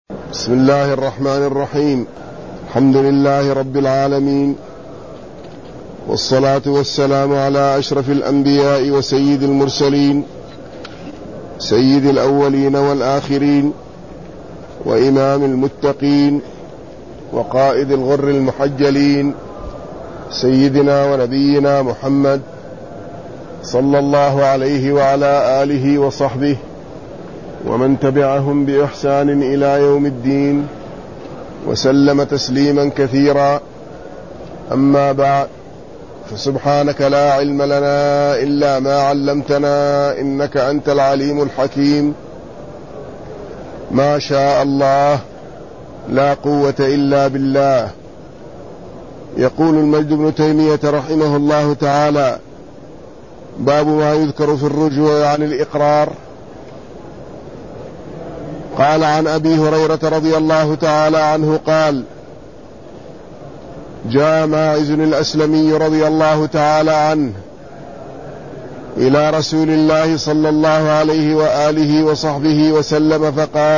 بسم الله الرحمن الرحيم. الحمد لله رب العالمين، والصلاة والسلام على أشرف الأنبياء وسيد المرسلين، سيد الأولين والآخرين، وإمام المتقين، وقائد الغر المحجلين، سيدنا ونبينا محمد صلى الله عليه وعلى آله وصحبه ومن تبعهم بإحسان إلى يوم الدين، وسلم تسليما كثيرا. أما بعد، فسبحانك لا علم لنا إلا ما علمتنا، إنك أنت العليم الحكيم. ما شاء الله، لا قوة إلا بالله. يقول المجد بن تيمية رحمه الله تعالى: باب ما يذكر في الرجوع عن الإقرار. قال عن أبي هريرة رضي الله تعالى عنه قال: جاء ماعز الأسلمي رضي الله تعالى عنه إلى رسول الله صلى الله عليه وآله وصحبه وسلم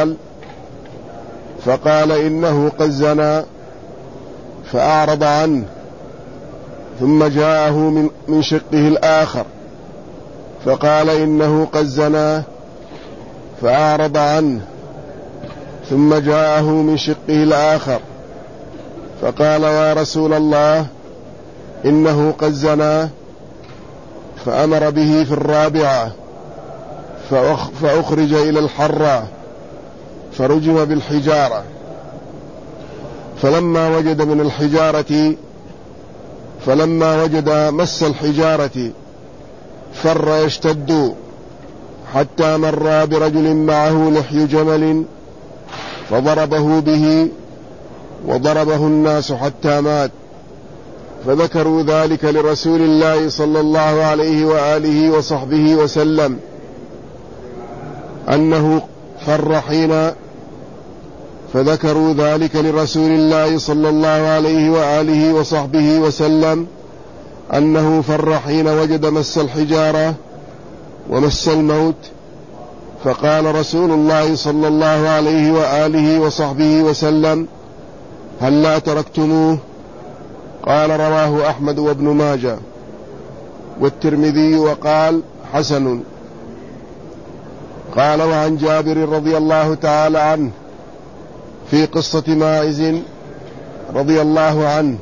فقال إنه قد زنى، فأعرض عنه. ثم جاءه من شقه الآخر فقال إنه قد زنى، فأعرض عنه. ثم جاءه من شقه الآخر فقال: يا رسول الله، إنه قد زنى. فأمر به في الرابعة فأخرج إلى الحرة فرجم بالحجارة. فلما وجد مس الحجارة فر يشتد، حتى مر برجل معه لحي جمل فضربه به، وضربه الناس حتى مات. فذكروا ذلك لرسول الله صلى الله عليه وآله وصحبه وسلم، أنه فر حين وجد مس الحجارة ومس الموت. فقال رسول الله صلى الله عليه وآله وصحبه وسلم: هل لا تركتموه؟ قال: رواه أحمد وابن ماجه والترمذي وقال: حسن. قال: وعن جابر رضي الله تعالى عنه في قصة ماعز رضي الله عنه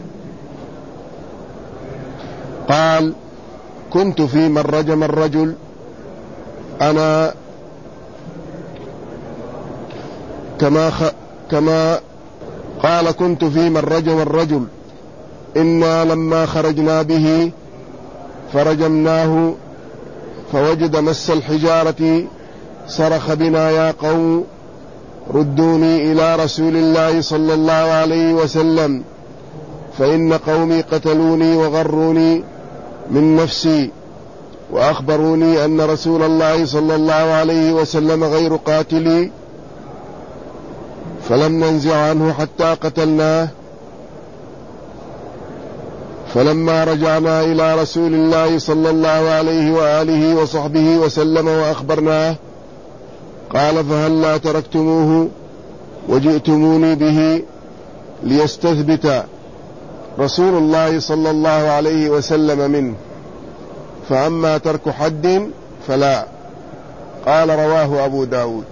قال: كنت في من رجم الرجل أنا كنت في من رجم الرجل إنا لما خرجنا به فرجمناه، فوجد مس الحجارة صرخ بنا: يا قوم، ردوني إلى رسول الله صلى الله عليه وسلم، فإن قومي قتلوني وغروني من نفسي، وأخبروني أن رسول الله صلى الله عليه وسلم غير قاتلي، فلم ننزع عنه حتى قتلناه. فلما رجعنا إلى رسول الله صلى الله عليه وآله وصحبه وسلم وأخبرناه قال: فهل لا تركتموه وجئتموني به ليستثبت رسول الله صلى الله عليه وسلم منه، فأما ترك حد فلا. قال: رواه أبو داود.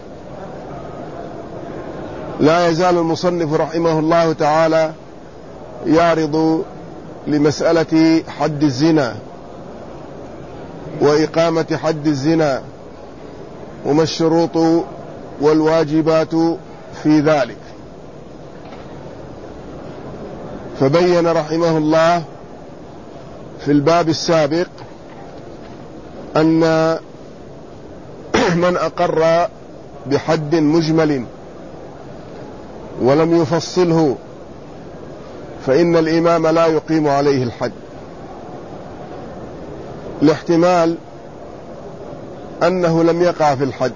لا يزال المصنف رحمه الله تعالى يعرض لمسألة حد الزنا وإقامة حد الزنا، وما الشروط والواجبات في ذلك. فبين رحمه الله في الباب السابق أن من أقر بحد مجمل ولم يفصله فإن الإمام لا يقيم عليه الحد، لاحتمال أنه لم يقع في الحد،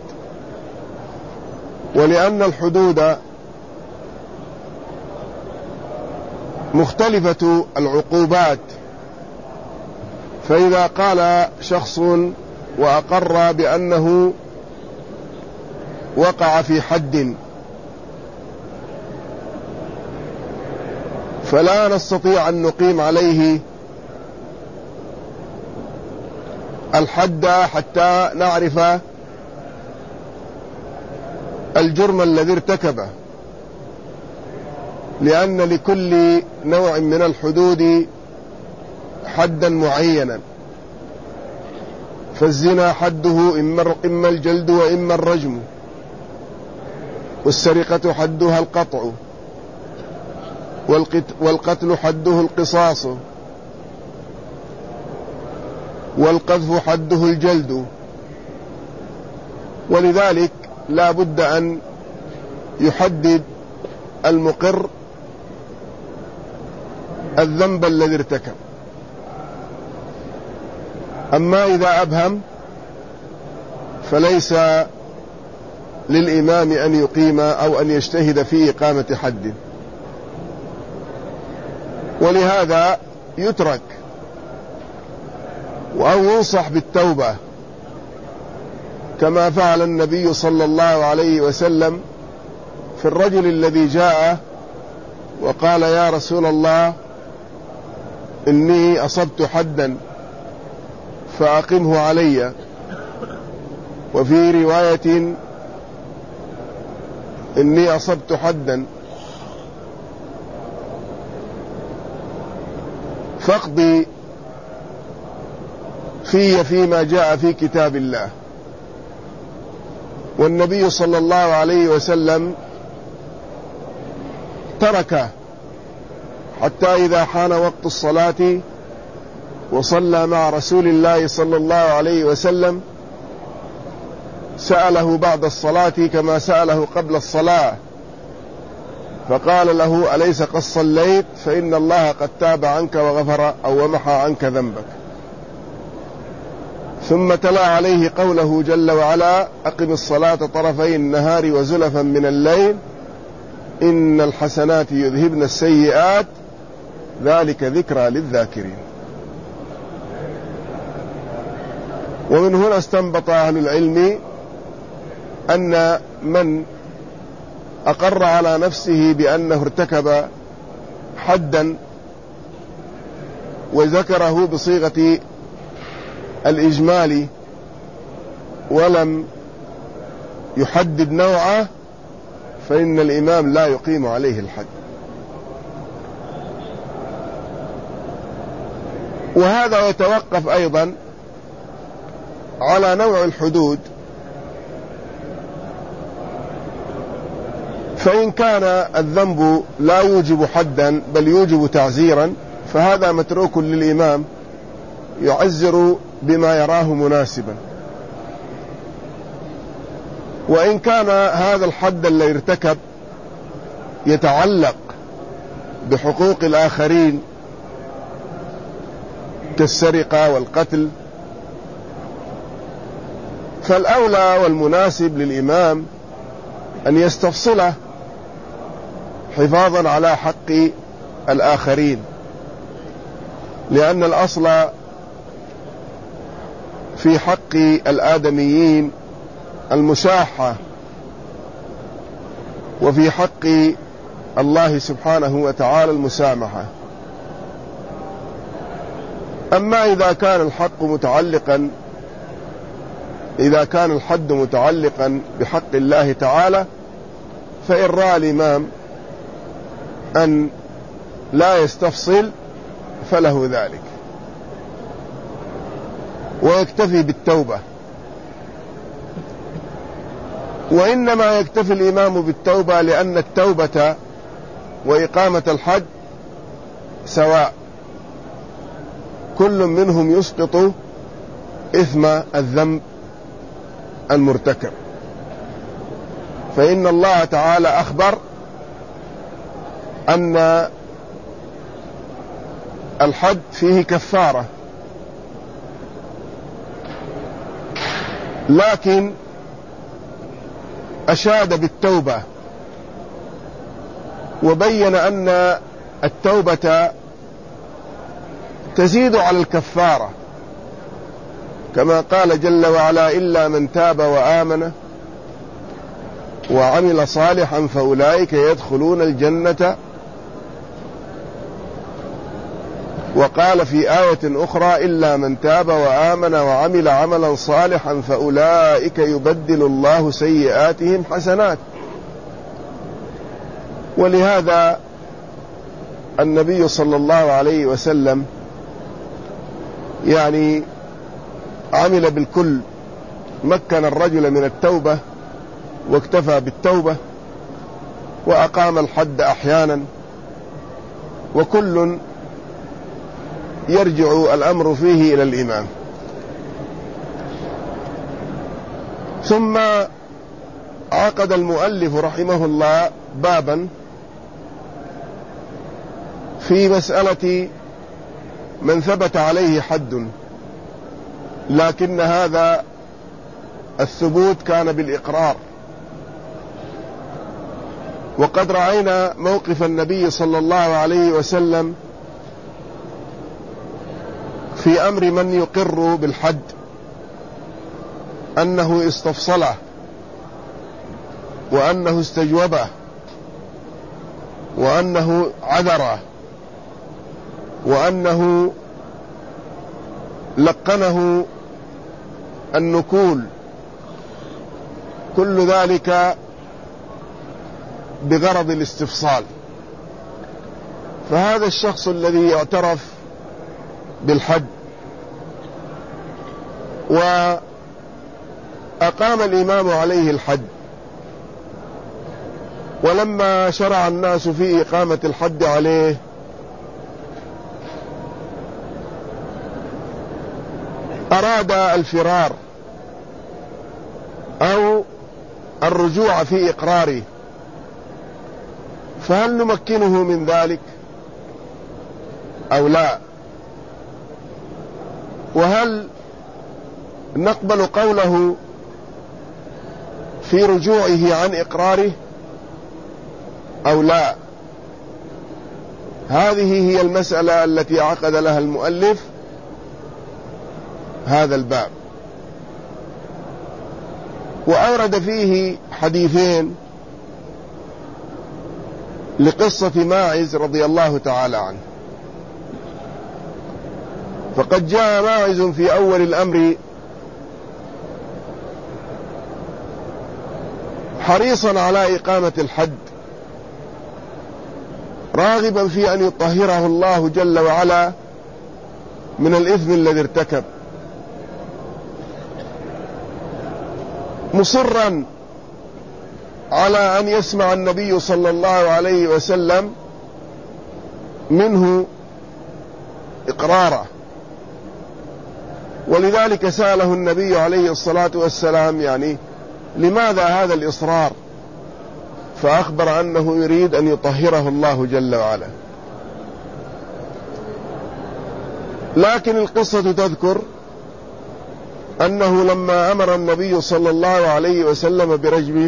ولأن الحدود مختلفة العقوبات. فإذا قال شخص وأقر بأنه وقع في حد فلا نستطيع أن نقيم عليه الحد حتى نعرف الجرم الذي ارتكبه، لأن لكل نوع من الحدود حدا معينا، فالزنا حده إما الجلد وإما الرجم، والسرقة حدها القطع، والقتل حده القصاص، والقذف حده الجلد. ولذلك لا بد أن يحدد المقر الذنب الذي ارتكب. أما إذا أبهم فليس للإمام أن يقيم أو أن يجتهد في إقامة حد، ولهذا يترك أو ينصح بالتوبة، كما فعل النبي صلى الله عليه وسلم في الرجل الذي جاء وقال: يا رسول الله، إني أصبت حدا فأقمه علي. وفي رواية: إني أصبت حدا فاقضي فيما جاء في كتاب الله. والنبي صلى الله عليه وسلم تركه حتى إذا حان وقت الصلاة وصلى مع رسول الله صلى الله عليه وسلم سأله بعد الصلاة كما سأله قبل الصلاة، فقال له: أليس قد صليت؟ فإن الله قد تاب عنك وغفر أو ومحى عنك ذنبك. ثم تلا عليه قوله جل وعلا: أقم الصلاة طرفي النهار وزلفا من الليل إن الحسنات يذهبن السيئات ذلك ذكرى للذاكرين. ومن هنا استنبط أهل العلم أن من أقر على نفسه بأنه ارتكب حدا وذكره بصيغة الإجمال ولم يحدد نوعه فإن الإمام لا يقيم عليه الحد. وهذا يتوقف أيضا على نوع الحدود، فإن كان الذنب لا يوجب حدا بل يوجب تعزيرا فهذا متروك للإمام يعزر بما يراه مناسبا. وإن كان هذا الحد الذي ارتكب يتعلق بحقوق الآخرين كالسرقة والقتل فالأولى والمناسب للإمام أن يستفصله حفاظا على حق الآخرين، لأن الأصل في حق الآدميين المشاحة، وفي حق الله سبحانه وتعالى المسامحة. أما إذا كان الحد متعلقا بحق الله تعالى فإن رأى الإمام أن لا يستفصل فله ذلك ويكتفي بالتوبة. وإنما يكتفي الإمام بالتوبة لأن التوبة وإقامة الحد سواء، كل منهم يسقط إثم الذنب المرتكب. فإن الله تعالى أخبر أن الحد فيه كفارة، لكن أشاد بالتوبة وبين أن التوبة تزيد على الكفارة، كما قال جل وعلا: إلا من تاب وآمن وعمل صالحا فأولئك يدخلون الجنة وقال في آية أخرى إلا من تاب وآمن وعمل عملا صالحا فأولئك يبدل الله سيئاتهم حسنات. ولهذا النبي صلى الله عليه وسلم يعني عمل بالكل، مكن الرجل من التوبة واكتفى بالتوبة، وأقام الحد أحيانا، وكل يرجع الأمر فيه إلى الإمام. ثم عقد المؤلف رحمه الله بابا في مسألة من ثبت عليه حد، لكن هذا الثبوت كان بالإقرار. وقد رأينا موقف النبي صلى الله عليه وسلم في أمر من يقر بالحد، أنه استفصله وأنه استجوبه وأنه عذره وأنه لقنه النكول، كل ذلك بغرض الاستفصال. فهذا الشخص الذي يعترف بالحد وأقام الإمام عليه الحد، ولما شرع الناس في إقامة الحد عليه أراد الفرار أو الرجوع في إقراره، فهل نمكنه من ذلك أو لا؟ وهل نقبل قوله في رجوعه عن إقراره أو لا؟ هذه هي المسألة التي عقد لها المؤلف هذا الباب، وأورد فيه حديثين لقصة ماعز رضي الله تعالى عنه. فقد جاء ماعز في أول الأمر حريصا على إقامة الحد، راغبا في أن يطهره الله جل وعلا من الإثم الذي ارتكب، مصرا على أن يسمع النبي صلى الله عليه وسلم منه إقراره. ولذلك سأله النبي عليه الصلاة والسلام يعني لماذا هذا الإصرار؟ فأخبر أنه يريد أن يطهره الله جل وعلا. لكن القصة تذكر أنه لما أمر النبي صلى الله عليه وسلم برجمه،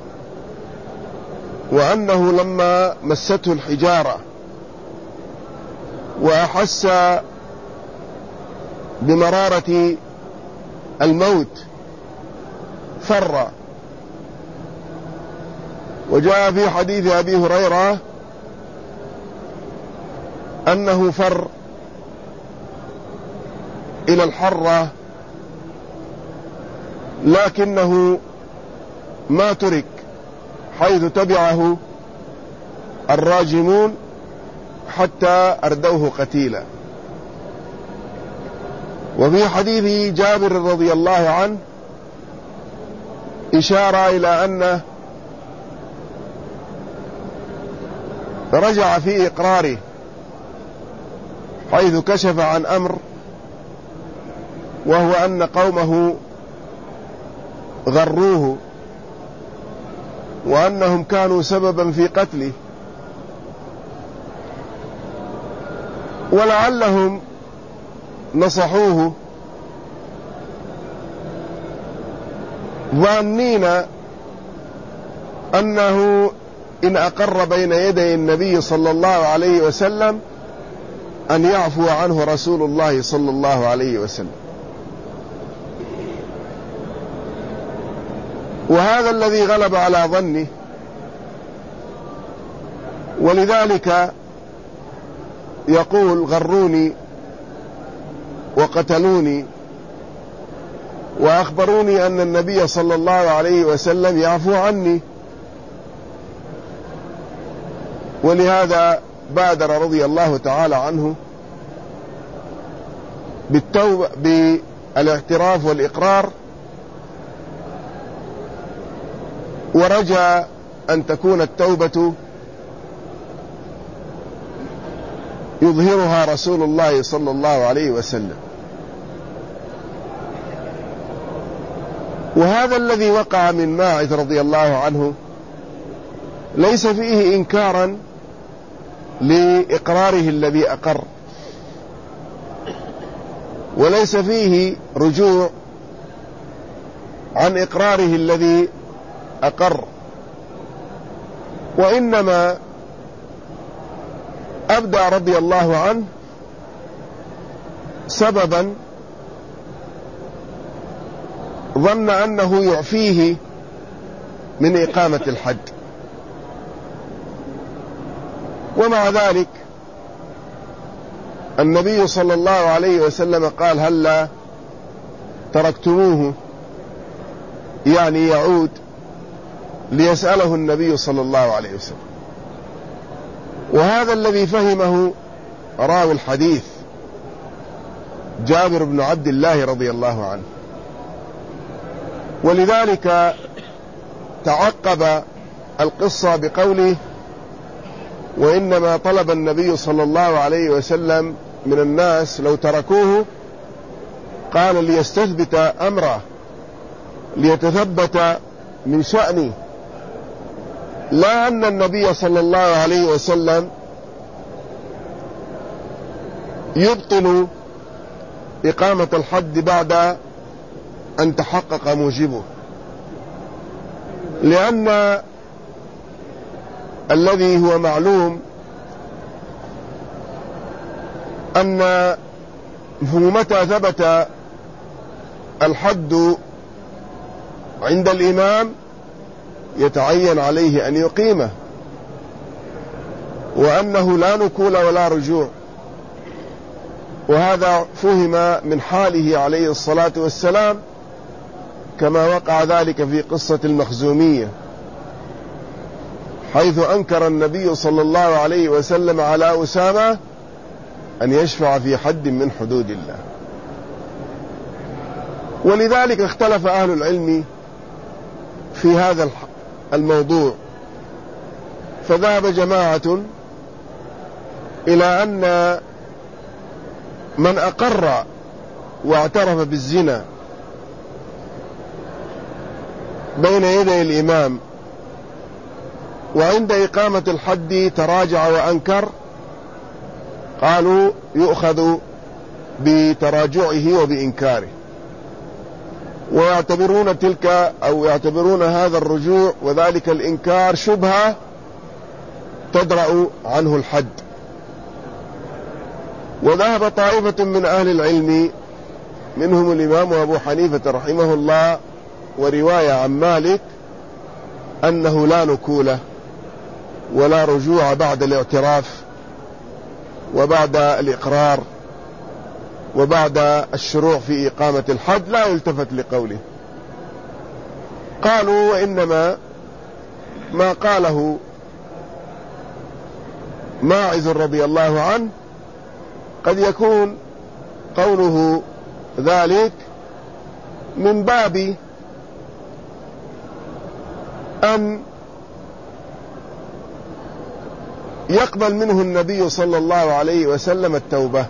وأنه لما مسته الحجارة وأحس بمرارة الموت فر. وجاء في حديث أبي هريرة أنه فر إلى الحرة، لكنه ما ترك، حيث تبعه الراجمون حتى أردوه قتيلا. وفي حديث جابر رضي الله عنه إشارة إلى أنه رجع في إقراره، حيث كشف عن أمر، وهو أن قومه غروه وأنهم كانوا سببا في قتله، ولعلهم نصحوه ظانين أنه إن أقر بين يدي النبي صلى الله عليه وسلم أن يعفو عنه رسول الله صلى الله عليه وسلم. وهذا الذي غلب على ظنه، ولذلك يقول غروني وقتلوني وأخبروني أن النبي صلى الله عليه وسلم يعفو عني، ولهذا بادر رضي الله تعالى عنه بالتوبة بالاعتراف والإقرار، ورجى أن تكون التوبة يظهرها رسول الله صلى الله عليه وسلم. وهذا الذي وقع من ماعز رضي الله عنه ليس فيه إنكارا لإقراره الذي أقر، وليس فيه رجوع عن إقراره الذي أقر، وإنما أبدى رضي الله عنه سببا ظن أنه يعفيه من إقامة الحد، ومع ذلك النبي صلى الله عليه وسلم قال هلا تركتموه، يعني يعود ليسأله النبي صلى الله عليه وسلم. وهذا الذي فهمه راوي الحديث جابر بن عبد الله رضي الله عنه، ولذلك تعقب القصة بقوله وإنما طلب النبي صلى الله عليه وسلم من الناس لو تركوه قال ليستثبت أمره، ليتثبت من شأنه، لا أن النبي صلى الله عليه وسلم يبطل إقامة الحد بعد أن تحقق موجبه، لأن الذي هو معلوم أن متى ثبت الحد عند الإمام يتعين عليه أن يقيمه، وأنه لا نكول ولا رجوع. وهذا فهم من حاله عليه الصلاة والسلام كما وقع ذلك في قصة المخزومية، حيث أنكر النبي صلى الله عليه وسلم على أسامة أن يشفع في حد من حدود الله. ولذلك اختلف أهل العلم في هذا الموضوع، فذهب جماعة إلى أن من أقر واعترف بالزنا بين يدي الإمام وعند إقامة الحد تراجع وأنكر، قالوا يؤخذ بتراجعه وبإنكاره، ويعتبرون يعتبرون هذا الرجوع وذلك الإنكار شبهة تدرأ عنه الحد. وذهب طائفة من أهل العلم منهم الإمام أبو حنيفة رحمه الله ورواية عن مالك أنه لا نكولة ولا رجوع بعد الاعتراف وبعد الإقرار وبعد الشروع في إقامة الحد، لا يلتفت لقوله. قالوا وإنما ما قاله ماعز رضي الله عنه قد يكون قوله ذلك من باب أن يقبل منه النبي صلى الله عليه وسلم التوبة.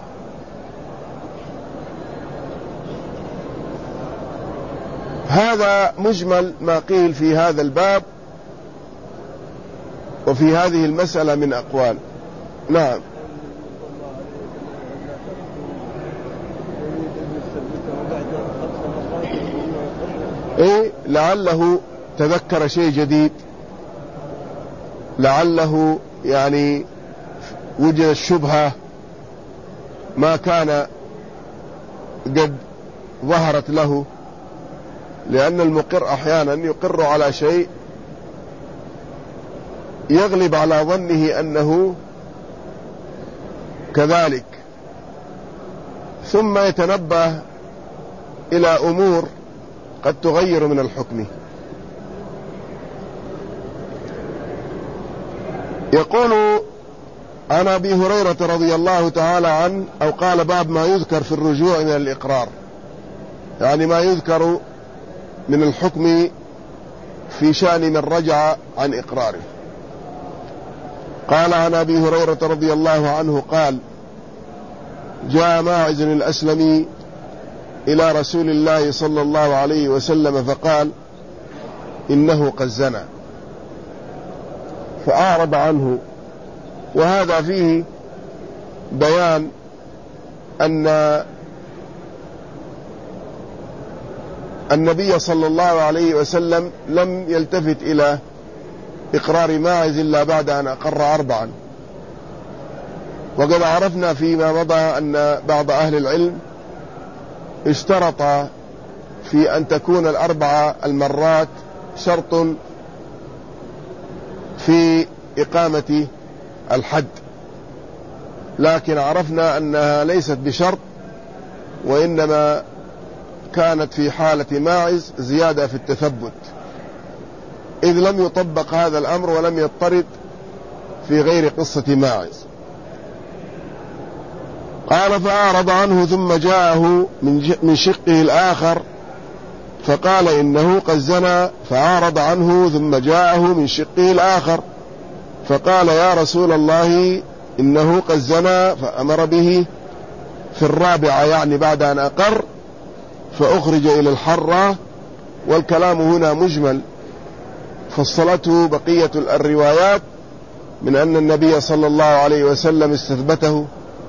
هذا مجمل ما قيل في هذا الباب وفي هذه المسألة من أقوال. نعم. لعله تذكر شيء جديد، لعله يعني وجد الشبهة ما كان قد ظهرت له، لأن المقر أحيانا يقر على شيء يغلب على ظنه أنه كذلك، ثم يتنبه إلى أمور قد تغير من الحكم. يقول عن أبي هريرة رضي الله تعالى عنه، أو قال باب ما يذكر في الرجوع من الإقرار، يعني ما يذكر من الحكم في شأن من رجع عن إقراره. قال عن أبي هريرة رضي الله عنه قال: جاء ماعز الأسلمي إلى رسول الله صلى الله عليه وسلم فقال: إنه قد زنى، فأعرض عنه. وهذا فيه بيان أن النبي صلى الله عليه وسلم لم يلتفت إلى إقرار ماعز إلا بعد أن أقر 4. وقد عرفنا فيما مضى أن بعض أهل العلم اشترط في أن تكون 4 المرات شرط في إقامة الحد، لكن عرفنا أنها ليست بشرط، وإنما كانت في حالة ماعز زيادة في التثبت، إذ لم يطبق هذا الأمر ولم يضطرد في غير قصة ماعز. قال: فأعرض عنه ثم جاءه من شقه الآخر فقال: إنه قد زنى، فأعرض عنه ثم جاءه من شقه الآخر فقال: يا رسول الله إنه قد زنى، فأمر به في 4، يعني بعد أن أقر، فأخرج إلى الحرة. والكلام هنا مجمل، فصلته بقية الروايات من أن النبي صلى الله عليه وسلم استثبته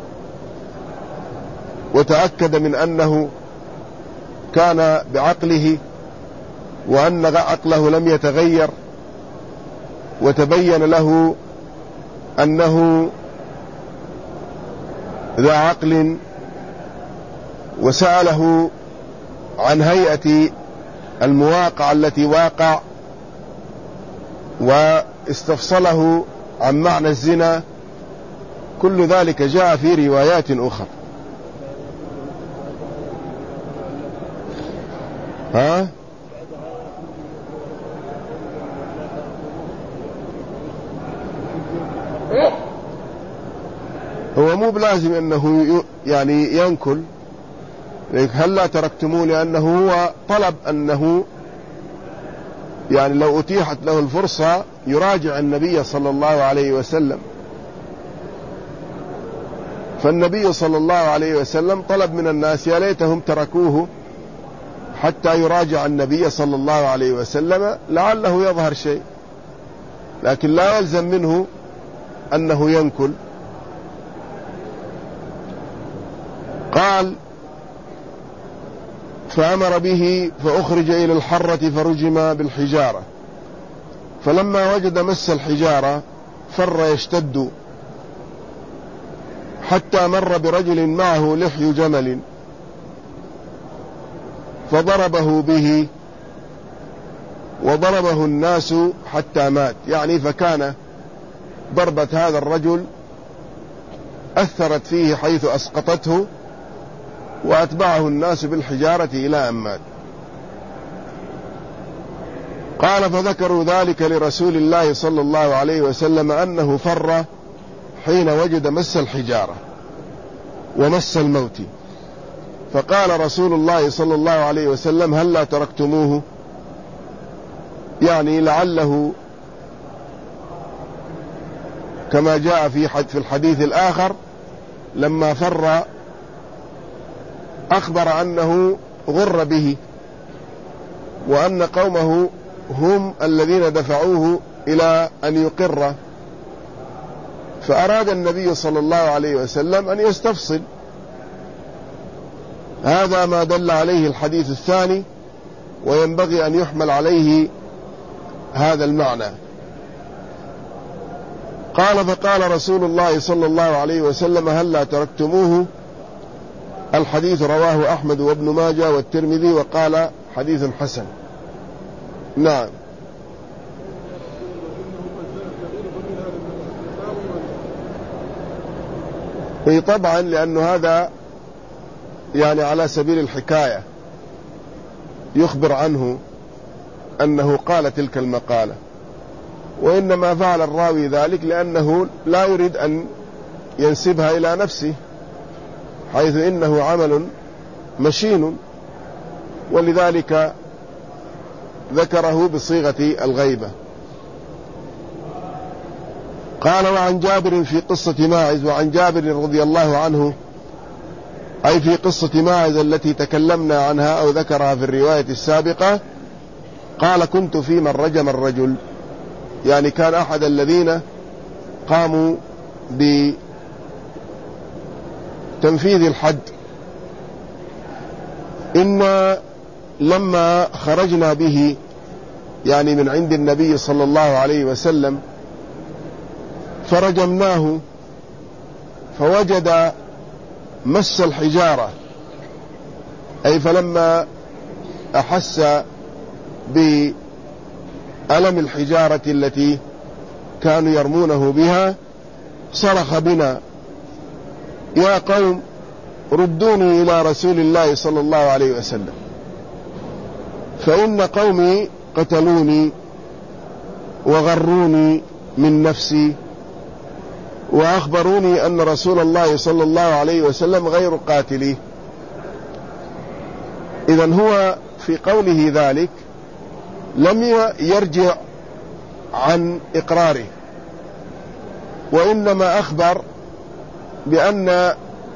وتأكد من أنه كان بعقله وأن عقله لم يتغير، وتبين له أنه ذا عقل، وسأله عن هيئة المواقع التي واقع، واستفصله عن معنى الزنا. كل ذلك جاء في روايات أخرى. هو مو بلازم أنه يعني ينكل، هل لا تركتمون، لأنه هو طلب أنه يعني لو أتيحت له الفرصة يراجع النبي صلى الله عليه وسلم. فالنبي صلى الله عليه وسلم طلب من الناس يا ليتهم تركوه حتى يراجع النبي صلى الله عليه وسلم لعله يظهر شيء، لكن لا يلزم منه أنه ينكل. قال: فأمر به فأخرج إلى الحرة فرجم بالحجارة، فلما وجد مس الحجارة فر يشتد، حتى مر برجل معه لحي جمل فضربه به، وضربه الناس حتى مات، يعني فكان ضربة هذا الرجل أثرت فيه حيث أسقطته، وأتبعه الناس بالحجارة إلى أن مات. قال: فذكروا ذلك لرسول الله صلى الله عليه وسلم أنه فر حين وجد مس الحجارة ومس الموت، فقال رسول الله صلى الله عليه وسلم: هل لا تركتموه، يعني لعله كما جاء في الحديث الآخر لما فر أخبر أنه غر به، وأن قومه هم الذين دفعوه إلى أن يقر، فأراد النبي صلى الله عليه وسلم أن يستفصل. هذا ما دل عليه الحديث الثاني، وينبغي أن يحمل عليه هذا المعنى. قال: فقال رسول الله صلى الله عليه وسلم: هل لا تركتموه. الحديث رواه أحمد وابن ماجه والترمذي، وقال حديث حسن. نعم. طبعا لأن هذا يعني على سبيل الحكاية، يخبر عنه أنه قال تلك المقالة، وإنما فعل الراوي ذلك لأنه لا يريد أن ينسبها إلى نفسه، حيث إنه عمل مشين، ولذلك ذكره بصيغة الغيبة. قال: وعن جابر في قصة ماعز. وعن جابر رضي الله عنه، أي في قصة ماعز التي تكلمنا عنها أو ذكرها في الرواية السابقة، قال: كنت في من رجم الرجل، يعني كان أحد الذين قاموا بتنفيذ الحد. إنا لما خرجنا به، يعني من عند النبي صلى الله عليه وسلم، فرجمناه فوجد مس الحجارة، أي فلما أحس بألم الحجارة التي كانوا يرمونه بها صرخ بنا: يا قوم ردوني إلى رسول الله صلى الله عليه وسلم، فإن قومي قتلوني وغروني من نفسي، وأخبروني أن رسول الله صلى الله عليه وسلم غير قاتلي. إذن هو في قوله ذلك لم يرجع عن إقراره، وإنما أخبر بأن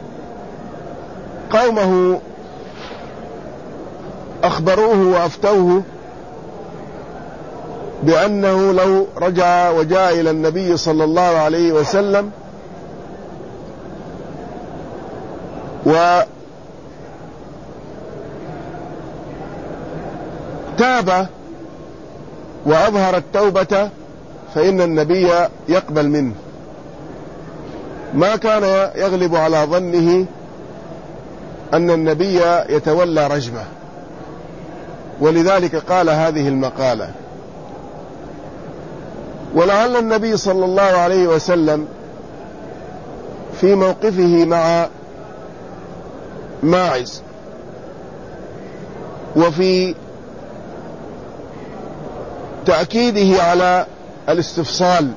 قومه أخبروه وأفتوه بأنه لو رجع وجاء إلى النبي صلى الله عليه وسلم وتاب وأظهر التوبة فإن النبي يقبل منه. ما كان يغلب على ظنه أن النبي يتولى رجمه، ولذلك قال هذه المقالة. ولعل النبي صلى الله عليه وسلم في موقفه مع ماعز وفي تأكيده على الاستفصال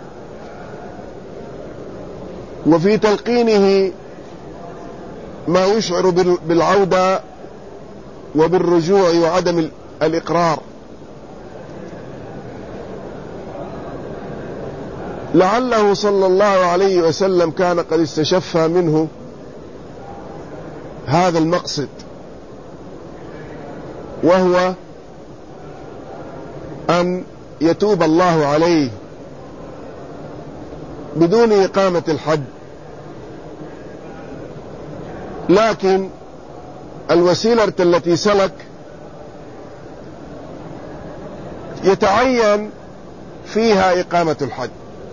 وفي تلقينه ما يشعر بالعودة وبالرجوع وعدم الإقرار، لعله صلى الله عليه وسلم كان قد استشفى منه هذا المقصد، وهو أن يتوب الله عليه بدون إقامة الحد. لكن الوسيلة التي سلك يتعين فيها إقامة الحد،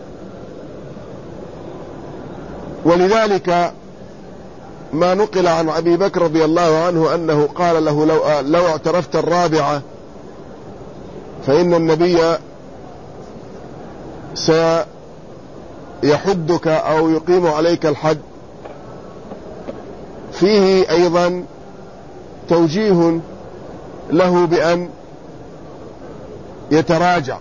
ولذلك ما نقل عن أبي بكر رضي الله عنه أنه قال له: لو اعترفت الرابعة فإن النبي سيحدك أو يقيم عليك الحد. فيه أيضا توجيه له بأن يتراجع،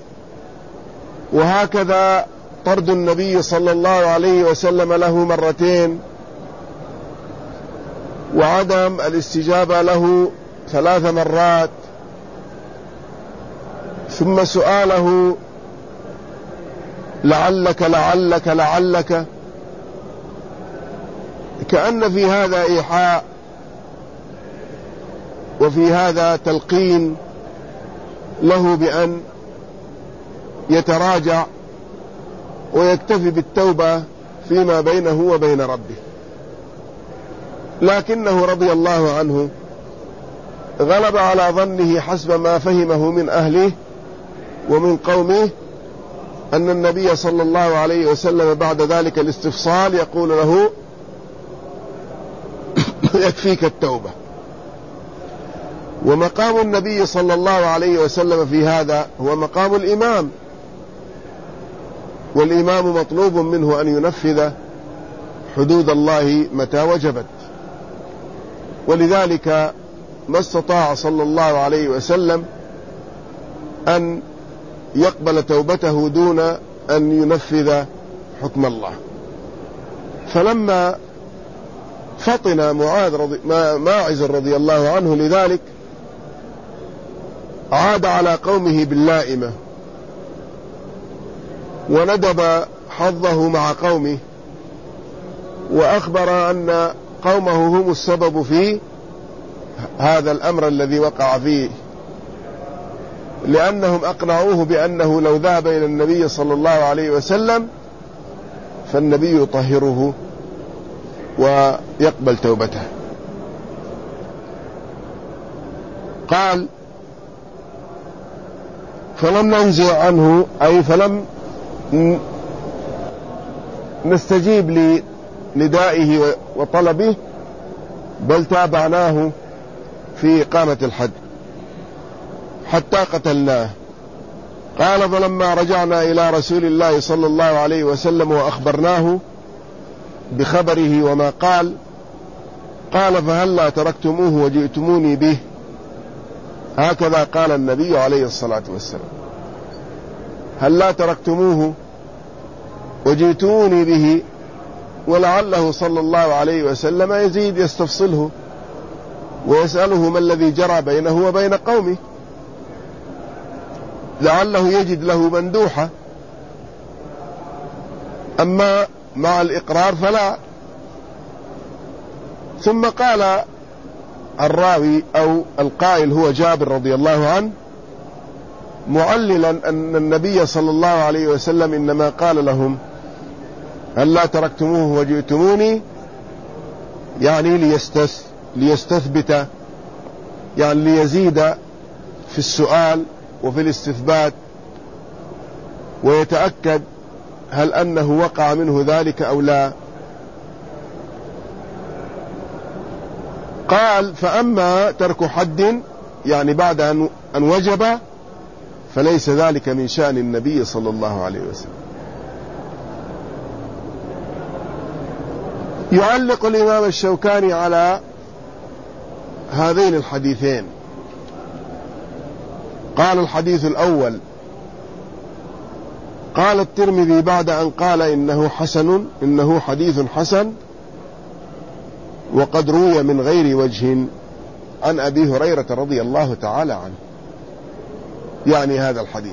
وهكذا طرد النبي صلى الله عليه وسلم له مرتين، وعدم الاستجابة له 3 مرات، ثم سؤاله لعلك لعلك لعلك، كأن في هذا إيحاء وفي هذا تلقين له بأن يتراجع ويكتفي بالتوبة فيما بينه وبين ربه. لكنه رضي الله عنه غلب على ظنه حسب ما فهمه من أهله ومن قومه أن النبي صلى الله عليه وسلم بعد ذلك الاستفصال يقول له: يكفيك التوبة. ومقام النبي صلى الله عليه وسلم في هذا هو مقام الإمام، والإمام مطلوب منه أن ينفذ حدود الله متى وجبت. ولذلك ما استطاع صلى الله عليه وسلم أن يقبل توبته دون أن ينفذ حكم الله. فلما فطن ماعز رضي الله عنه لذلك عاد على قومه باللائمة وندب حظه مع قومه، وأخبر أن قومه هم السبب في هذا الأمر الذي وقع فيه، لأنهم أقنعوه بأنه لو ذهب إلى النبي صلى الله عليه وسلم فالنبي يطهره ويقبل توبته. قال: فلم ننزع عنه، أي فلم نستجيب لندائه وطلبه، بل تابعناه في إقامة الحد حتى قتلناه. قال: فلما رجعنا إلى رسول الله صلى الله عليه وسلم وأخبرناه بخبره وما قال، قال: فهلا تركتموه وجئتموني به؟ هكذا قال النبي عليه الصلاة والسلام: هلا تركتموه وجئتموني به. ولعله صلى الله عليه وسلم يزيد يستفصله ويسأله ما الذي جرى بينه وبين قومه، لعله يجد له مندوحة. أما مع الإقرار فلا. ثم قال الراوي أو القائل هو جابر رضي الله عنه، معللا أن النبي صلى الله عليه وسلم إنما قال لهم: هلا تركتموه وجئتموني، يعني ليستثبت، يعني ليزيد في السؤال وفي الاستثبات ويتأكد هل أنه وقع منه ذلك أو لا. قال: فأما ترك حد، يعني بعد أن وجب، فليس ذلك من شأن النبي صلى الله عليه وسلم. يعلق الإمام الشوكاني على هذين الحديثين. قال: الحديث الأول: قال الترمذي بعد أن قال إنه حديث حسن، وقد روي من غير وجه عن أبي هريرة رضي الله تعالى عنه، يعني هذا الحديث.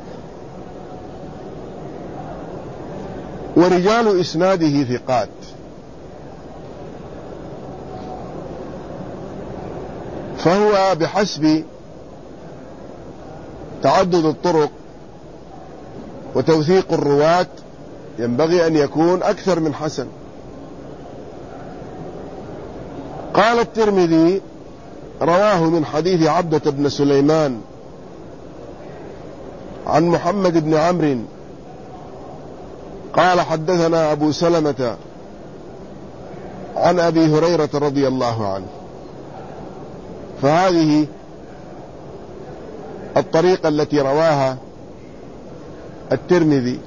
ورجال إسناده ثقات، فهو بحسب تعدد الطرق وتوثيق الرواة ينبغي أن يكون أكثر من حسن. قال الترمذي: رواه من حديث عبدة بن سليمان عن محمد بن عمرو قال: حدثنا أبو سلمة عن أبي هريرة رضي الله عنه. فهذه الطريقة التي رواها الترمذي،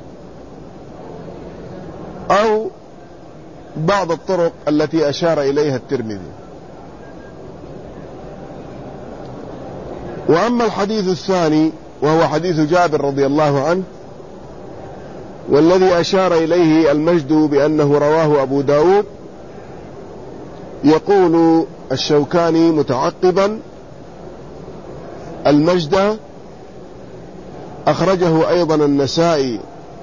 أو بعض الطرق التي أشار إليها الترمذي. وأما الحديث الثاني وهو حديث جابر رضي الله عنه، والذي أشار إليه المجد بأنه رواه أبو داود، يقول الشوكاني متعقبا: المجد أخرجه أيضا النسائي،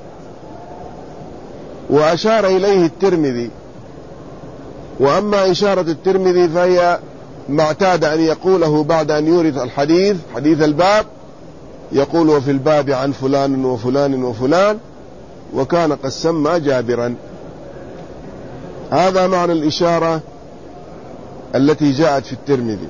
وأشار إليه الترمذي. وأما إشارة الترمذي فهي ما اعتاد أن يقوله بعد أن يورد الحديث، حديث الباب، يقول: وفي الباب عن فلان وفلان وفلان، وكان قد سمى جابرا. هذا معنى الإشارة التي جاءت في الترمذي.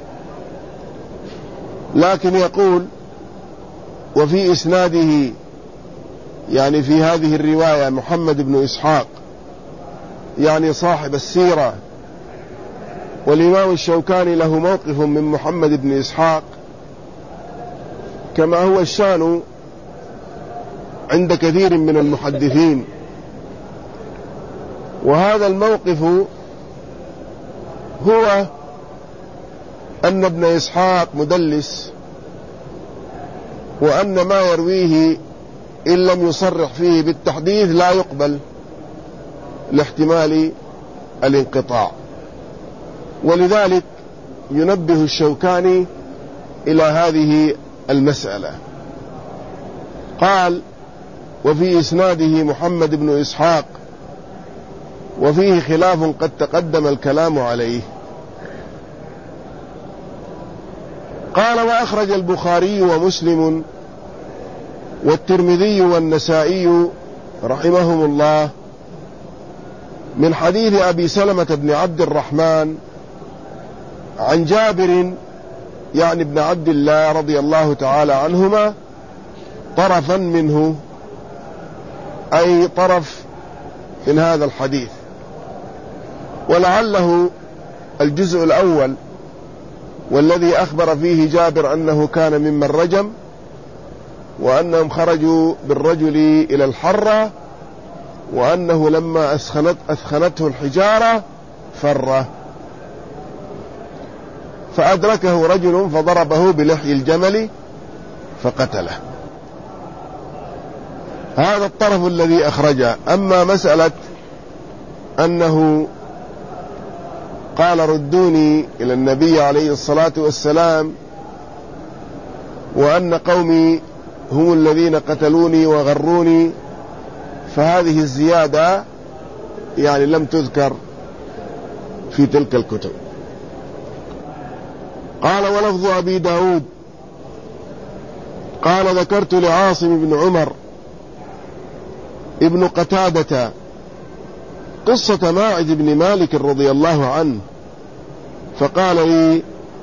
لكن يقول: وفي إسناده، يعني في هذه الرواية، محمد بن إسحاق، يعني صاحب السيرة. والإمام الشوكاني له موقف من محمد بن إسحاق كما هو الشان عند كثير من المحدثين، وهذا الموقف هو أن ابن إسحاق مدلس، وأن ما يرويه إن لم يصرح فيه بالتحديث لا يقبل لاحتمال الانقطاع. ولذلك ينبه الشوكاني إلى هذه المسألة. قال: وفي إسناده محمد بن إسحاق وفيه خلاف قد تقدم الكلام عليه. قال: وأخرج البخاري ومسلم والترمذي والنسائي رحمهم الله من حديث أبي سلمة بن عبد الرحمن عن جابر يعني ابن عبد الله رضي الله تعالى عنهما طرفا منه، أي طرف من هذا الحديث، ولعله الجزء الأول والذي أخبر فيه جابر أنه كان ممن رجم، وأنهم خرجوا بالرجل إلى الحرة، وأنه لما أثخنته الحجارة فر، فأدركه رجل فضربه بلحي الجمل فقتله. هذا الطرف الذي أخرجه. أما مسألة أنه قال: ردوني إلى النبي عليه الصلاة والسلام، وأن قومي هم الذين قتلوني وغروني، فهذه الزيادة يعني لم تذكر في تلك الكتب. قال: ولفظ أبي داود قال: ذكرت لعاصم بن عمر ابن قتادة قصة ماعز بن مالك رضي الله عنه، فقال لي: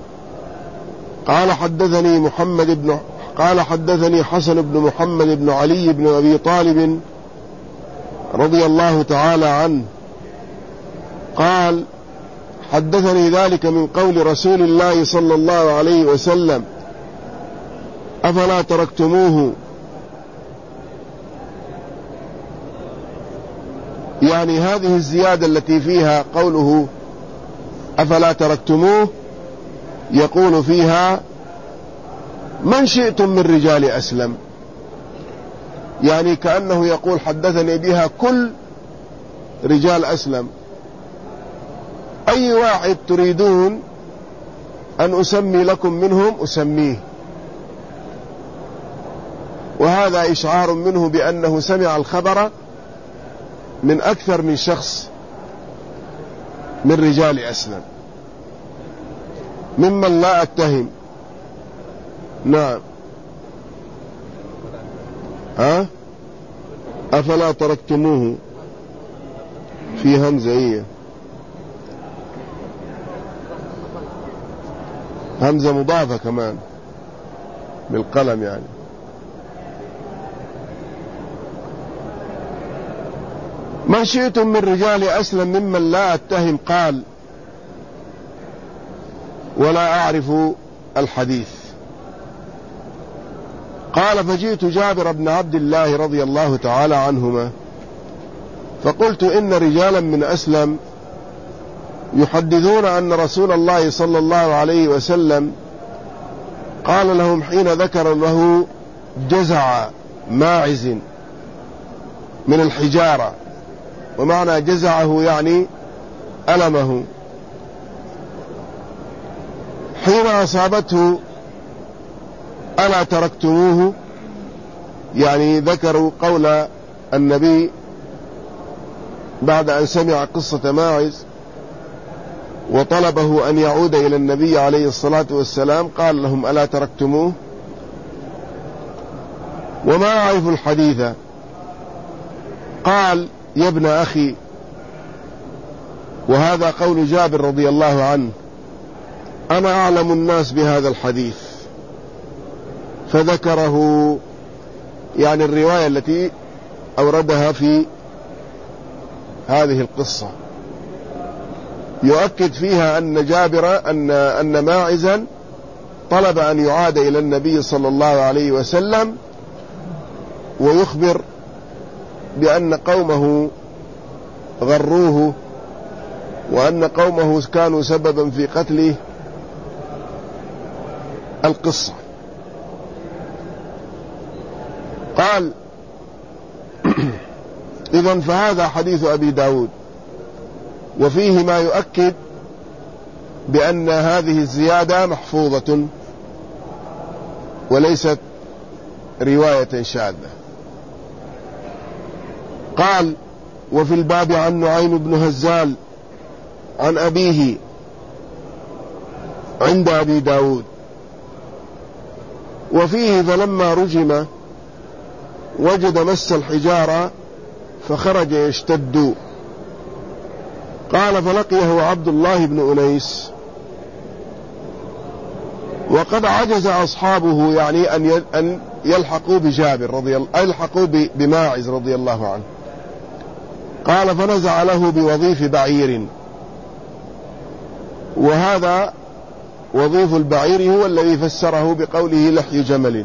قال حدثني حسن بن محمد بن علي بن أبي طالب رضي الله تعالى عنه، قال: حدثني ذلك من قول رسول الله صلى الله عليه وسلم: أفلا تركتموه، يعني هذه الزيادة التي فيها قوله أفلا تركتموه يقول فيها من شئتم من رجال أسلم، يعني كأنه يقول حدثني بها كل رجال أسلم، أي واحد تريدون أن أسمي لكم منهم أسميه. وهذا إشعار منه بأنه سمع الخبر من أكثر من شخص من رجال أسلم ممن لا أتهم. نعم. أفلا تركتموه في همزة، همزة مضافة كمان بالقلم يعني. من شئتم من رجال أسلم ممن لا أتهم، قال: ولا أعرف الحديث. قال: فجئت جابر بن عبد الله رضي الله تعالى عنهما فقلت: إن رجالا من أسلم يحدثون أن رسول الله صلى الله عليه وسلم قال لهم حين ذكر له جزع ماعز من الحجارة، ومعنى جزعه يعني ألمه، حين أصابته ألا تركتموه، يعني ذكروا قول النبي بعد أن سمع قصة ماعز وطلبه أن يعود إلى النبي عليه الصلاة والسلام، قال لهم ألا تركتموه. وما أعرف الحديث. قال: يا ابن أخي، وهذا قول جابر رضي الله عنه، أنا أعلم الناس بهذا الحديث، فذكره يعني الرواية التي أوردها في هذه القصة يؤكد فيها أن جابر أن ماعزا طلب أن يعاد إلى النبي صلى الله عليه وسلم ويخبر بأن قومه غروه وأن قومه كانوا سببا في قتله. القصة قال إذن فهذا حديث أبي داود، وفيه ما يؤكد بأن هذه الزيادة محفوظة وليست رواية شاذة. قال وفي الباب عن نعيم بن هزال عن أبيه عند أبي داود، وفيه فلما رجم وجد مس الحجارة فخرج يشتد. قال فلقيه عبد الله بن أنيس وقد عجز أصحابه، يعني أن يلحقوا بجابر يلحقوا بماعز رضي الله عنه. قال فنزع له بوظيف بعير، وهذا وظيف البعير هو الذي فسره بقوله لحي جمل،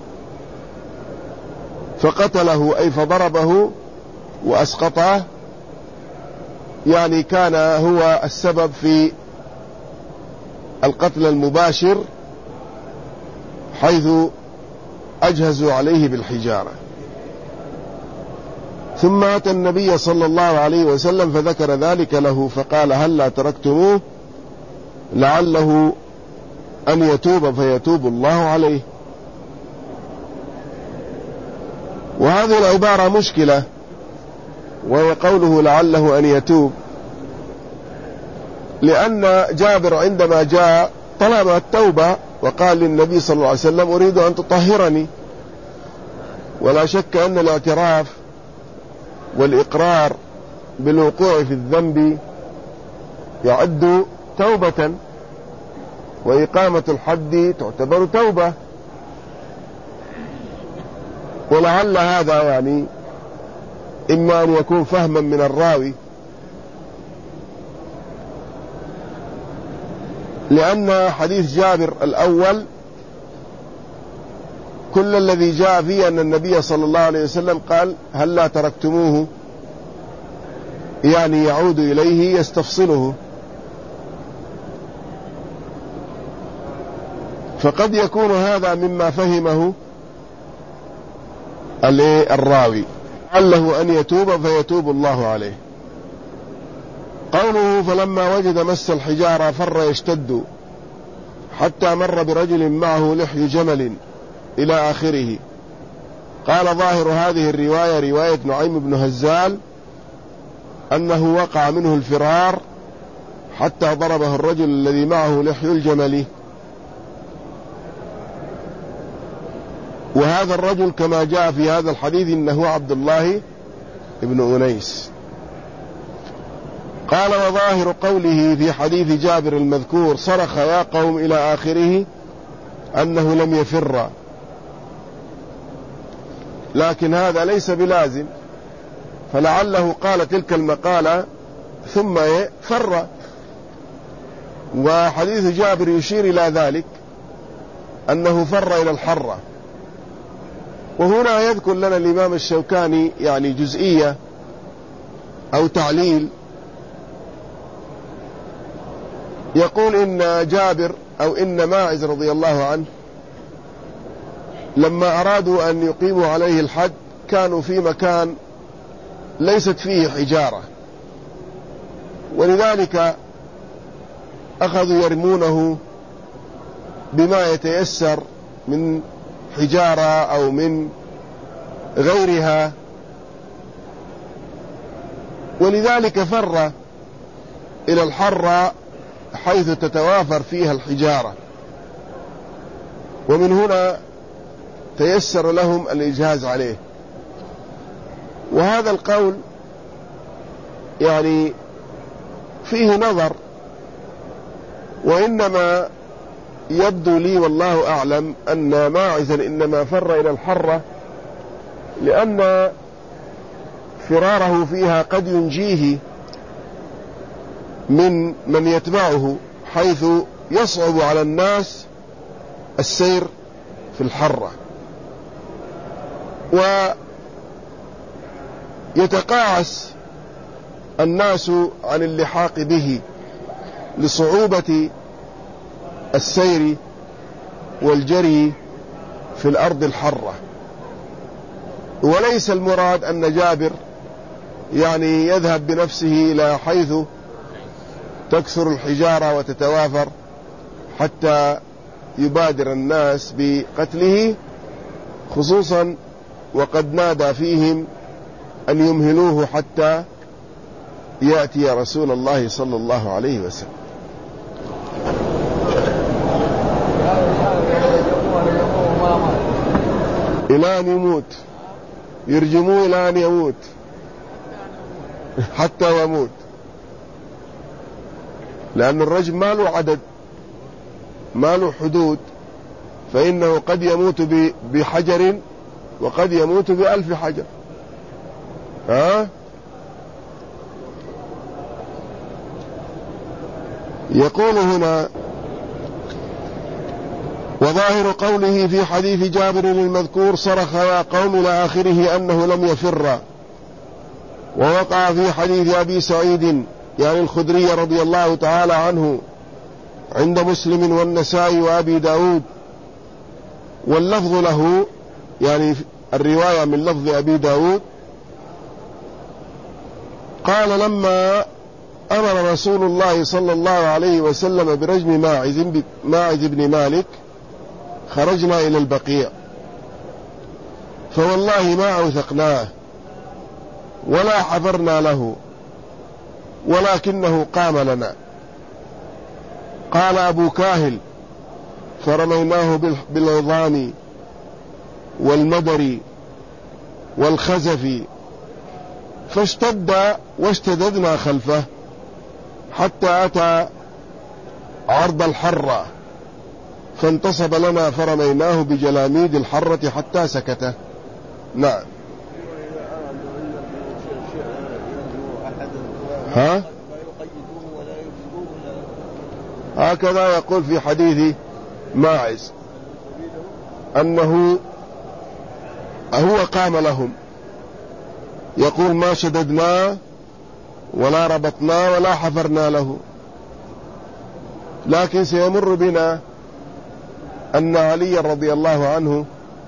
فقتله أي فضربه وأسقطه، يعني كان هو السبب في القتل المباشر حيث أجهزوا عليه بالحجارة. ثم أتى النبي صلى الله عليه وسلم فذكر ذلك له فقال هلا تركتموه لعله أن يتوب فيتوب الله عليه. وهذه العبارة مشكلة، وهي قوله لعله أن يتوب، لأن جابر عندما جاء طلب التوبة وقال للنبي صلى الله عليه وسلم أريد أن تطهرني. ولا شك أن الاعتراف والإقرار بالوقوع في الذنب يعد توبة، وإقامة الحد تعتبر توبة. ولعل هذا يعني إما أن يكون فهما من الراوي، لأن حديث جابر الأول كل الذي جاء فيه أن النبي صلى الله عليه وسلم قال هلا تركتموه، يعني يعود إليه يستفصله. فقد يكون هذا مما فهمه الراوي، لعله أن يتوب فيتوب الله عليه. قوله فلما وجد مس الحجارة فر يشتد حتى مر برجل معه لحي جمل إلى آخره. قال ظاهر هذه الرواية رواية نعيم بن هزال أنه وقع منه الفرار حتى ضربه الرجل الذي معه لحي الجمل. وهذا الرجل كما جاء في هذا الحديث إنه عبد الله بن أنيس. قال وظاهر قوله في حديث جابر المذكور صرخ يا قوم إلى آخره أنه لم يفر، لكن هذا ليس بلازم، فلعله قال تلك المقالة ثم فر. وحديث جابر يشير إلى ذلك أنه فر إلى الحرة. وهنا يذكر لنا الإمام الشوكاني يعني جزئية أو تعليل، يقول إن جابر أو إن ماعز رضي الله عنه لما أرادوا أن يقيموا عليه الحد كانوا في مكان ليست فيه حجارة، ولذلك أخذوا يرمونه بما يتيسر من حجارة أو من غيرها، ولذلك فر إلى الحرة حيث تتوافر فيها الحجارة، ومن هنا تيسر لهم الإجهاز عليه. وهذا القول يعني فيه نظر، وإنما يبدو لي والله أعلم أن ماعزا إنما فر إلى الحرة لأن فراره فيها قد ينجيه من يتبعه، حيث يصعب على الناس السير في الحرة، ويتقاعس الناس عن اللحاق به لصعوبة السير والجري في الأرض الحرة. وليس المراد أن جابر يعني يذهب بنفسه إلى حيث تكثر الحجارة وتتوافر حتى يبادر الناس بقتله، خصوصا وقد نادى فيهم أن يمهلوه حتى يأتي رسول الله صلى الله عليه وسلم. إلى أن يموت، يرجموه إلى أن يموت حتى يموت، لأن الرجم ما له عدد، ما له حدود، فإنه قد يموت بحجر وقد يموت ب1000 حجر. يقول هنا: وظاهر قوله في حديث جابر المذكور صرخ يا قوم إلى آخره أنه لم يفر. ووقع في حديث أبي سعيد يعني الخدري رضي الله تعالى عنه عند مسلم والنسائي وأبي داود، واللفظ له يعني الرواية من لفظ أبي داود، قال: لما أمر رسول الله صلى الله عليه وسلم برجم ماعز بن مالك خرجنا إلى البقيع، فوالله ما أوثقناه ولا حفرنا له ولكنه قام لنا. قال أبو كاهل: فرميناه بالعظام والمدر والخزف، فاشتد واشتددنا خلفه حتى أتى عرض الحرة، فانتصب لنا فرميناه بجلاميد الحرة حتى سكته. نعم. هكذا يقول في حديث ماعز أنه هو قام لهم، يقول: ما شددنا ولا ربطنا ولا حفرنا له. لكن سيمر بنا أن علي رضي الله عنه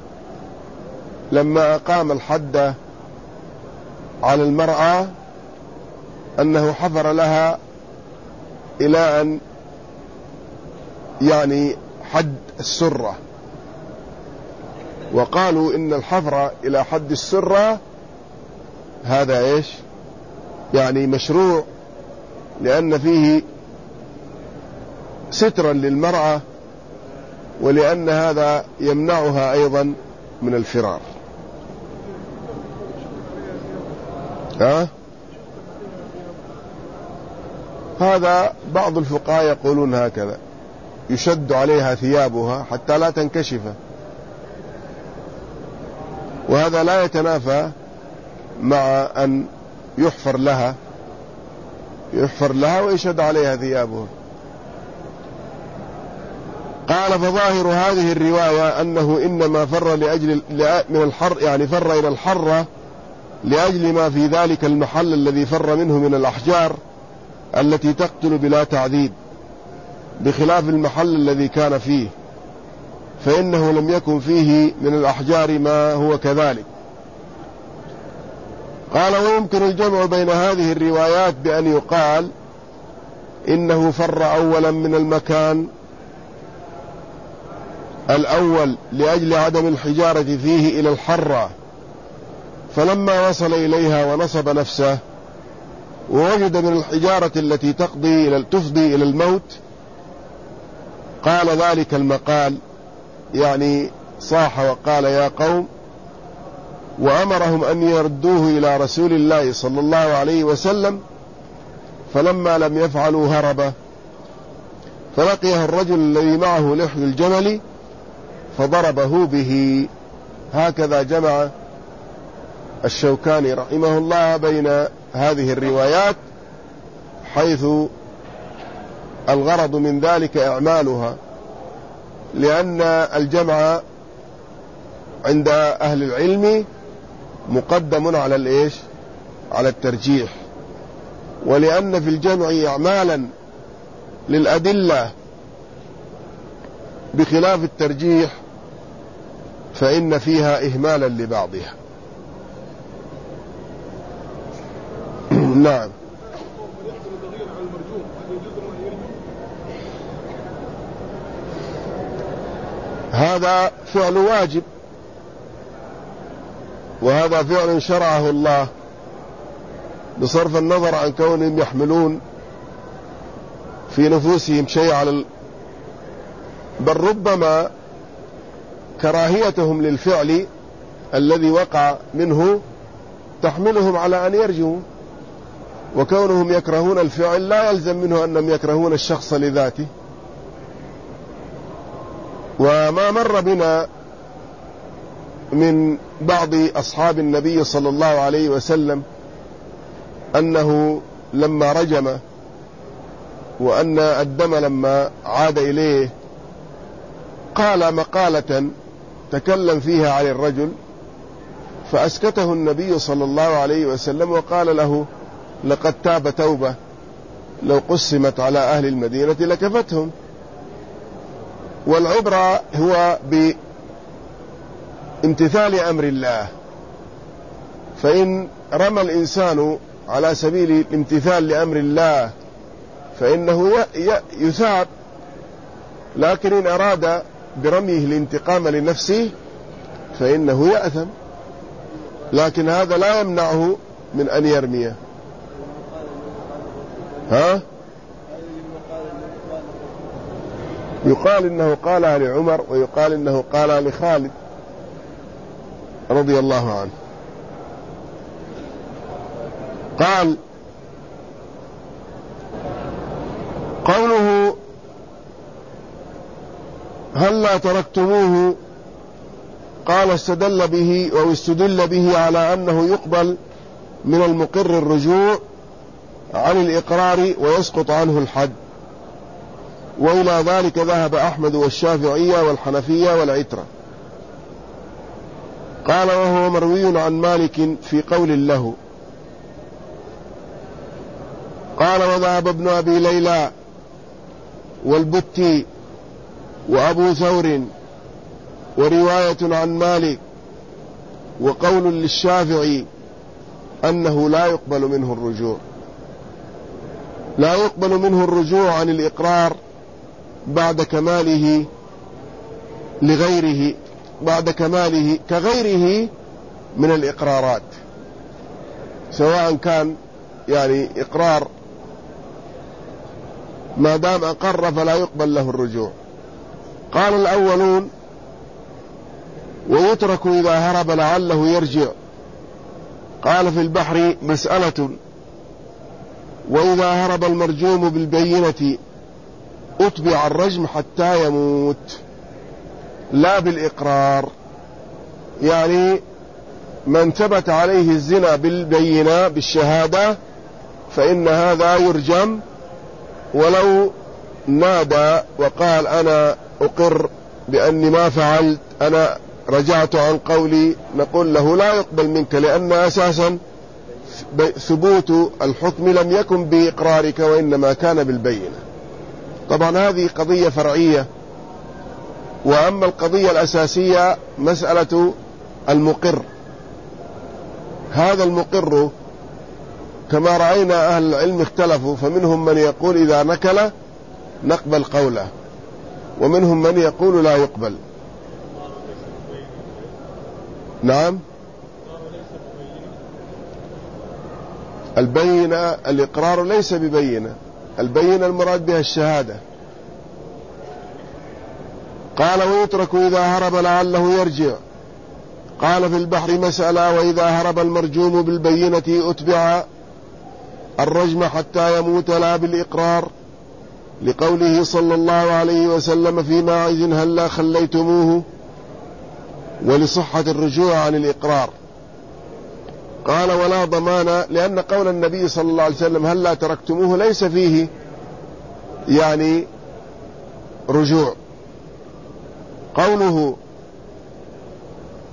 لما أقام الحد على المرأة أنه حفر لها إلى أن يعني حد السرة، وقالوا إن الحفر إلى حد السرة هذا إيش يعني مشروع، لأن فيه سترا للمرأة، ولأن هذا يمنعها أيضا من الفرار. هذا بعض الفقهاء يقولون هكذا، يشد عليها ثيابها حتى لا تنكشف، وهذا لا يتنافى مع أن يحفر لها ويشد عليها ثيابها. قال: فظاهر هذه الرواية أنه إنما فر من الحر، يعني فر إلى الحرة لأجل ما في ذلك المحل الذي فر منه من الأحجار التي تقتل بلا تعذيب، بخلاف المحل الذي كان فيه، فإنه لم يكن فيه من الأحجار ما هو كذلك. قال: ويمكن الجمع بين هذه الروايات بأن يقال إنه فر أولا من المكان الأول لأجل عدم الحجارة فيه إلى الحرة، فلما وصل إليها ونصب نفسه ووجد من الحجارة التي تفضي إلى الموت، قال ذلك المقال، يعني صاح وقال يا قوم، وأمرهم أن يردوه إلى رسول الله صلى الله عليه وسلم، فلما لم يفعلوا هرب، فلقيه الرجل الذي معه لحي الجمل فضربه به. هكذا جمع الشوكاني رحمه الله بين هذه الروايات، حيث الغرض من ذلك إعمالها، لأن الجمع عند أهل العلم مقدم على الإيش؟ على الترجيح، ولأن في الجمع إعمالا للأدلة بخلاف الترجيح فإن فيها إهمالا لبعضها. نعم. هذا فعل واجب، وهذا فعل شرعه الله بصرف النظر عن كونهم يحملون في نفوسهم شيء على بل ربما كراهيتهم للفعل الذي وقع منه تحملهم على أن يرجعوا، وكونهم يكرهون الفعل لا يلزم منه أنهم يكرهون الشخص لذاته. وما مر بنا من بعض أصحاب النبي صلى الله عليه وسلم أنه لما رجم وأن الدم لما عاد إليه قال مقالة تكلم فيها عن الرجل، فأسكته النبي صلى الله عليه وسلم وقال له لقد تاب توبة لو قسمت على أهل المدينة لكفتهم. والعبرة هو بامتثال أمر الله، فإن رمى الإنسان على سبيل الامتثال لأمر الله فإنه يثاب، لكن إن أراد برميه الانتقام لنفسه فإنه يأثم، لكن هذا لا يمنعه من أن يرميه. يقال إنه قالها لعمر، ويقال إنه قالها لخالد رضي الله عنه. قال قوله هلا تركتموه، قال استدل به أو استدل به على أنه يقبل من المقر الرجوع عن الإقرار ويسقط عنه الحد، وإلى ذلك ذهب أحمد والشافعية والحنفية والعترة. قال وهو مروي عن مالك في قول له. قال وذهب ابن أبي ليلى والبتي وأبو ثور ورواية عن مالك وقول للشافعي أنه لا يقبل منه الرجوع، لا يقبل منه الرجوع عن الإقرار بعد كماله لغيره، بعد كماله كغيره من الإقرارات، سواء كان يعني إقرار ما دام أقر فلا يقبل له الرجوع. قال الأولون ويترك إذا هرب لعله يرجع. قال في البحر مسألة وإذا هرب المرجوم بالبينة أتبع الرجم حتى يموت لا بالإقرار، يعني من ثبت عليه الزنا بالبينة بالشهادة فإن هذا يرجم، ولو نادى وقال أنا أقر بأني ما فعلت أنا رجعت عن قولي نقول له لا يقبل منك، لأن أساسا ثبوت الحكم لم يكن بإقرارك وإنما كان بالبينة. طبعا هذه قضية فرعية، وأما القضية الأساسية مسألة المقر. هذا المقر كما رأينا أهل العلم اختلفوا، فمنهم من يقول إذا نكل نقبل قوله، ومنهم من يقول لا يقبل. نعم البينة الإقرار ليس ببينة، البينة المراد بها الشهادة. قال ويترك إذا هرب لعله يرجع. قال في البحر مسألة وإذا هرب المرجوم بالبينة أتبع الرجم حتى يموت لا بالإقرار، لقوله صلى الله عليه وسلم في ماعز هلا خليتموه، ولصحة الرجوع عن الإقرار. قال ولا ضمان، لأن قول النبي صلى الله عليه وسلم هلا تركتموه ليس فيه يعني رجوع. قوله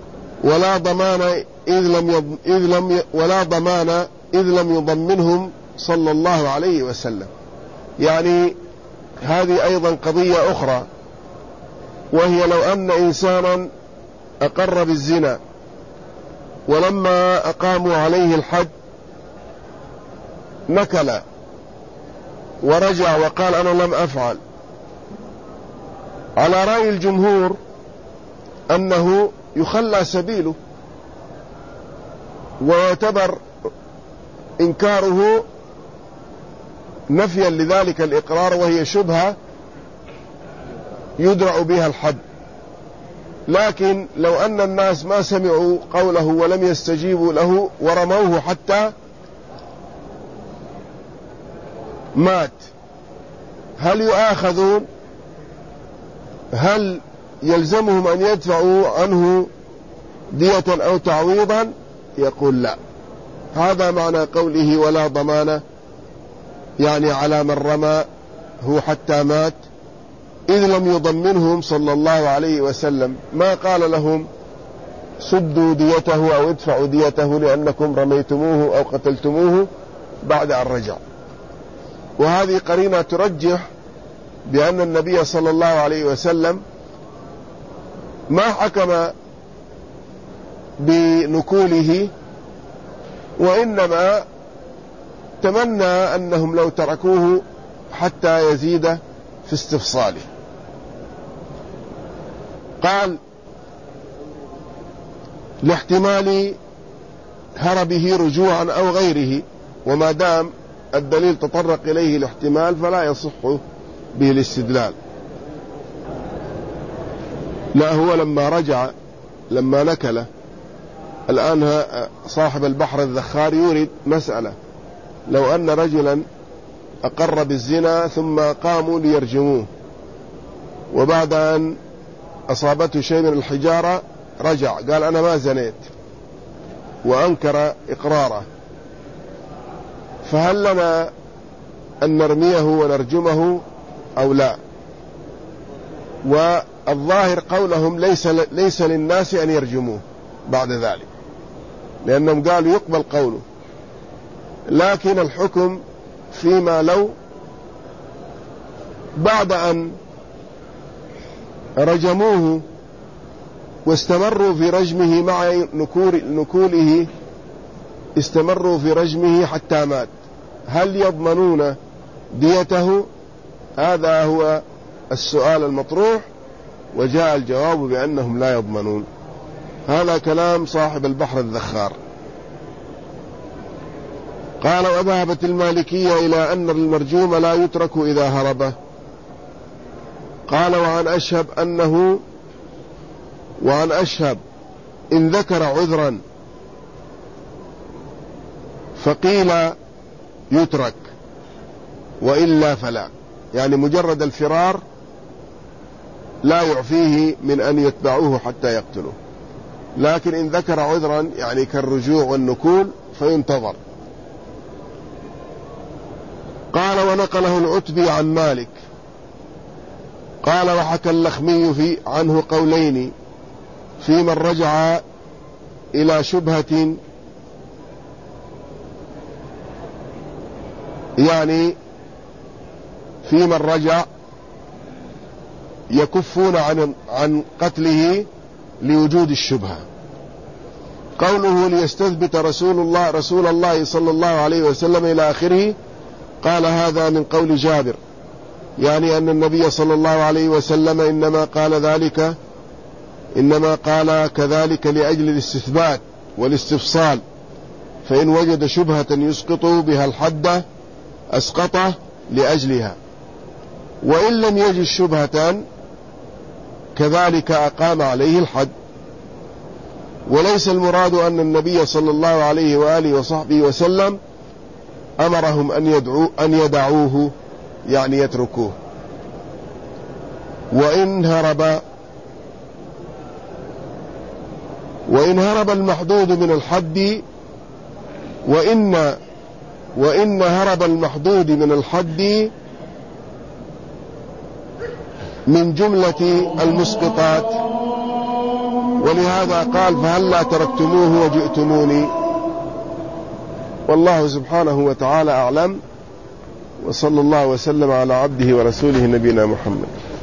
ولا ضمان إذ لم يضمنهم صلى الله عليه وسلم. يعني هذه أيضا قضية أخرى، وهي لو أن إنسانا أقر بالزنا ولما أقاموا عليه الحد نكل ورجع وقال أنا لم أفعل، على رأي الجمهور أنه يخلى سبيله ويعتبر إنكاره نفيا لذلك الإقرار، وهي شبهة يدرأ بها الحد. لكن لو أن الناس ما سمعوا قوله ولم يستجيبوا له ورموه حتى مات، هل يؤاخذون؟ هل يلزمهم أن يدفعوا عنه دية أو تعويضا؟ يقول لا. هذا معنى قوله ولا ضمان، يعني على من رمى هو حتى مات، إذ لم يضمنهم صلى الله عليه وسلم، ما قال لهم سدوا ديته أو ادفعوا ديته لأنكم رميتموه أو قتلتموه بعد أن رجع. وهذه قرينة ترجح بأن النبي صلى الله عليه وسلم ما حكم بنكوله، وإنما تمنى أنهم لو تركوه حتى يزيد في استفصاله. قال لاحتمال هربه رجوعا أو غيره، وما دام الدليل تطرق إليه الاحتمال فلا يصح به الاستدلال. لا، هو لما رجع لما نكل. الآن صاحب البحر الذخار يورد مسألة: لو أن رجلا أقر بالزنا ثم قاموا ليرجموه، وبعد أن أصابته شيء من الحجارة رجع قال أنا ما زنيت وأنكر إقراره، فهل لنا أن نرميه ونرجمه أو لا؟ والظاهر قولهم ليس للناس أن يرجموه بعد ذلك، لأنهم قالوا يقبل قوله، لكن الحكم فيما لو بعد أن رجموه واستمروا في رجمه مع نكوله، استمروا في رجمه حتى مات، هل يضمنون ديته؟ هذا هو السؤال المطروح، وجاء الجواب بأنهم لا يضمنون. هذا كلام صاحب البحر الذخار. قال وذهبت المالكية إلى أن المرجوم لا يترك إذا هربه. قال وعن أشهب إن ذكر عذرا فقيل يترك وإلا فلا، يعني مجرد الفرار لا يعفيه من أن يتبعوه حتى يقتلوه، لكن إن ذكر عذرا يعني كالرجوع والنكول فينتظر. قال ونقله العتبي عن مالك. قال وحكى اللخمي عنه قولين في من رجع إلى شبهة، يعني في من رجع يكفون عن قتله لوجود الشبهة. قوله ليستثبت رسول الله صلى الله عليه وسلم إلى آخره، قال هذا من قول جابر، يعني أن النبي صلى الله عليه وسلم إنما قال كذلك لأجل الاستثبات والاستفصال، فإن وجد شبهة يسقط بها الحد أسقطه لأجلها، وإن لم يجد شبهة كذلك أقام عليه الحد. وليس المراد أن النبي صلى الله عليه وآله وصحبه وسلم أمرهم أن يدعوه، يعني يتركوه. وإن هرب المحدود من الحد، وإن هرب المحدود من الحد من جملة المسقطات، ولهذا قال فهلا تركتموه وجئتموني. والله سبحانه وتعالى أعلم، وصلى الله وسلم على عبده ورسوله نبينا محمد.